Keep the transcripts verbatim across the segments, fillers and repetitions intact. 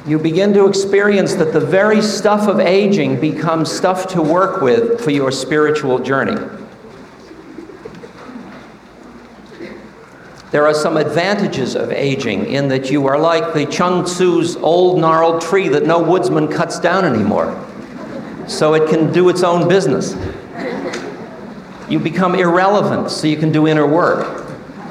you begin to experience that the very stuff of aging becomes stuff to work with for your spiritual journey. There are some advantages of aging in that you are like the Chung Tzu's old gnarled tree that no woodsman cuts down anymore, so it can do its own business. You become irrelevant, so you can do inner work.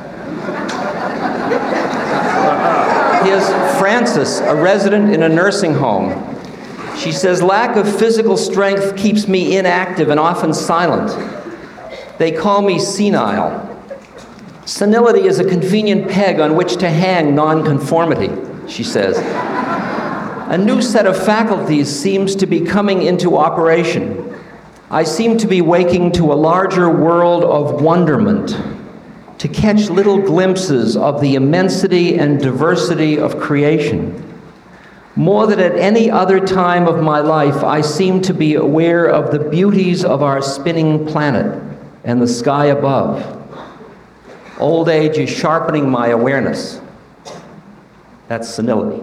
Here's Frances, a resident in a nursing home. She says, lack of physical strength keeps me inactive and often silent. They call me senile. Senility is a convenient peg on which to hang nonconformity, she says. A new set of faculties seems to be coming into operation. I seem to be waking to a larger world of wonderment, to catch little glimpses of the immensity and diversity of creation. More than at any other time of my life, I seem to be aware of the beauties of our spinning planet and the sky above. Old age is sharpening my awareness. That's senility.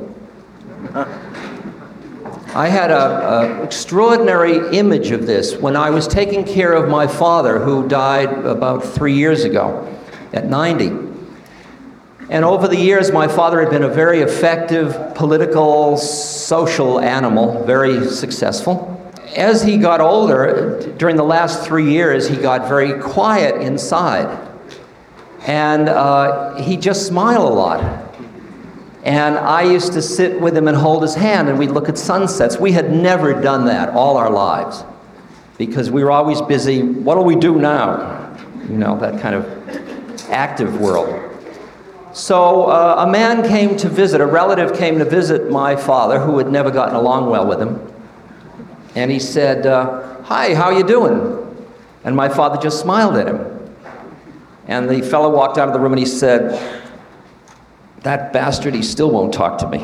I had an extraordinary image of this when I was taking care of my father, who died about three years ago at ninety. And over the years, my father had been a very effective political, social animal, very successful. As he got older, during the last three years, he got very quiet inside. And uh, he just smiled a lot. And I used to sit with him and hold his hand, and we'd look at sunsets. We had never done that all our lives, because we were always busy, what do we do now? You know, that kind of active world. So uh, a man came to visit, a relative came to visit my father, who had never gotten along well with him. And he said, uh, hi, how you doing? And my father just smiled at him. And the fellow walked out of the room and he said, that bastard, he still won't talk to me.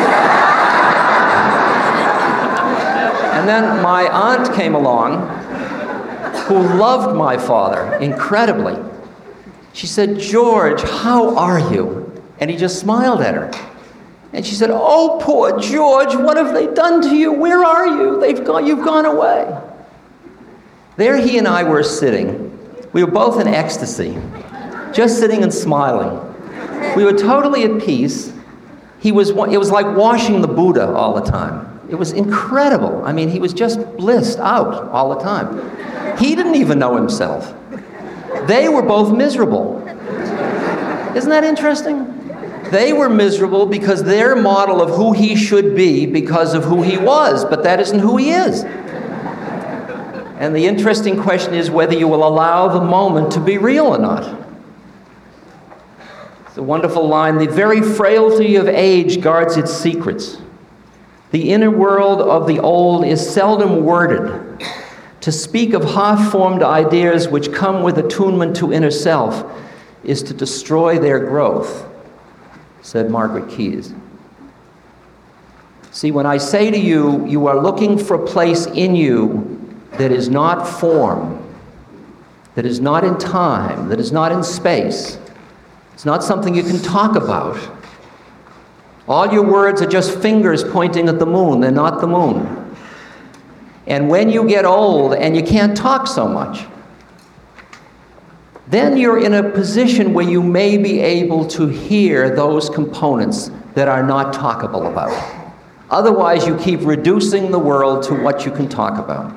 And then my aunt came along, who loved my father incredibly. She said, George, how are you? And he just smiled at her. And she said, oh, poor George, what have they done to you? Where are you? They've gone, you've gone away. There he and I were sitting. We were both in ecstasy, just sitting and smiling. We were totally at peace. He was, it was like washing the Buddha all the time. It was incredible. I mean, he was just blissed out all the time. He didn't even know himself. They were both miserable. Isn't that interesting? They were miserable because their model of who he should be because of who he was, but that isn't who he is. And the interesting question is whether you will allow the moment to be real or not. It's a wonderful line. The very frailty of age guards its secrets. The inner world of the old is seldom worded. To speak of half-formed ideas which come with attunement to inner self is to destroy their growth, said Margaret Keyes. See, when I say to you, you are looking for a place in you that is not form, that is not in time, that is not in space. It's not something you can talk about. All your words are just fingers pointing at the moon. They're not the moon. And when you get old and you can't talk so much, then you're in a position where you may be able to hear those components that are not talkable about. Otherwise, you keep reducing the world to what you can talk about.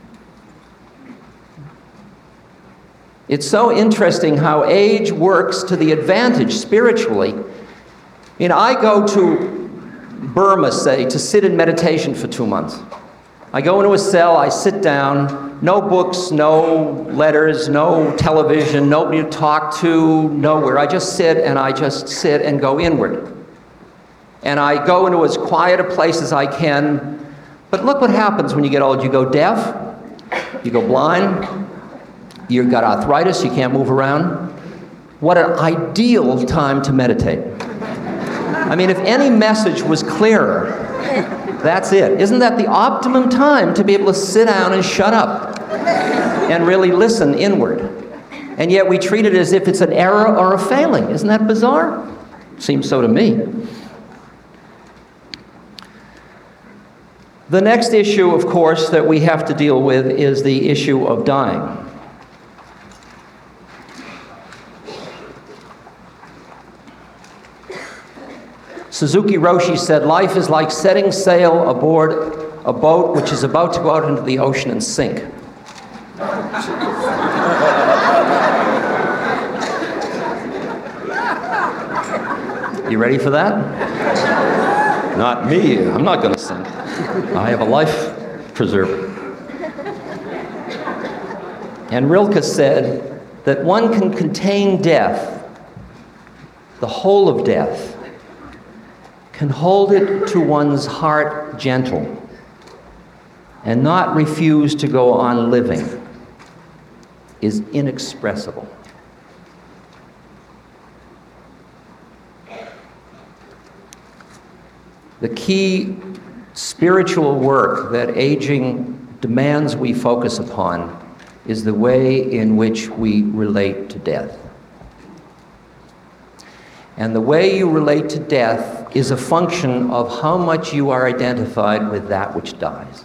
It's so interesting how age works to the advantage spiritually. You know, I go to Burma, say, to sit in meditation for two months. I go into a cell, I sit down, no books, no letters, no television, nobody to talk to, nowhere. I just sit and I just sit and go inward. And I go into as quiet a place as I can. But look what happens when you get old. You go deaf, you go blind, you've got arthritis, you can't move around. What an ideal time to meditate. I mean, if any message was clearer, that's it. Isn't that the optimum time to be able to sit down and shut up and really listen inward? And yet we treat it as if it's an error or a failing. Isn't that bizarre? Seems so to me. The next issue, of course, that we have to deal with is the issue of dying. Suzuki Roshi said, "Life is like setting sail aboard a boat which is about to go out into the ocean and sink." You ready for that? Not me. I'm not going to sink. I have a life preserver. And Rilke said that one can contain death, the whole of death, can hold it to one's heart gentle and not refuse to go on living is inexpressible. The key spiritual work that aging demands we focus upon is the way in which we relate to death. And the way you relate to death is a function of how much you are identified with that which dies.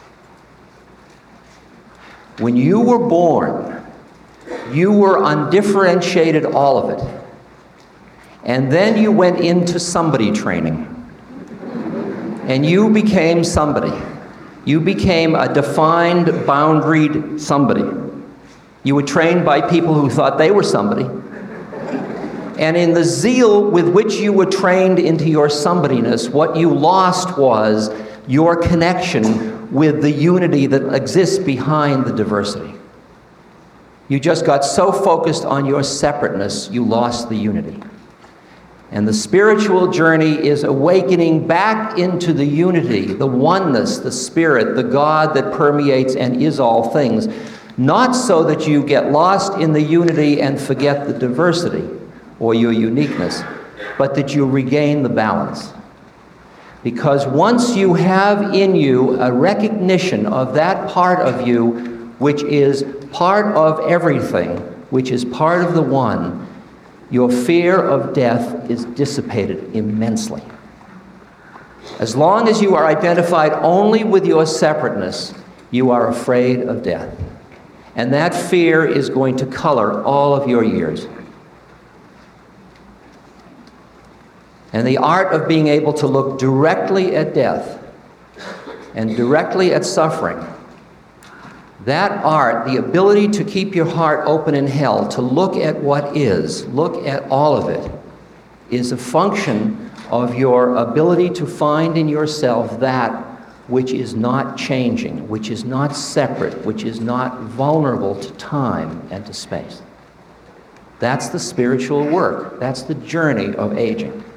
When you were born, you were undifferentiated, all of it. And then you went into somebody training. And you became somebody. You became a defined, boundaried somebody. You were trained by people who thought they were somebody. And in the zeal with which you were trained into your somebodyness, what you lost was your connection with the unity that exists behind the diversity. You just got so focused on your separateness, you lost the unity. And the spiritual journey is awakening back into the unity, the oneness, the spirit, the God that permeates and is all things, not so that you get lost in the unity and forget the diversity or your uniqueness, but that you regain the balance. Because once you have in you a recognition of that part of you which is part of everything, which is part of the one, your fear of death is dissipated immensely. As long as you are identified only with your separateness, you are afraid of death. And that fear is going to color all of your years. And the art of being able to look directly at death and directly at suffering, that art, the ability to keep your heart open in hell, to look at what is, look at all of it, is a function of your ability to find in yourself that which is not changing, which is not separate, which is not vulnerable to time and to space. That's the spiritual work. That's the journey of aging.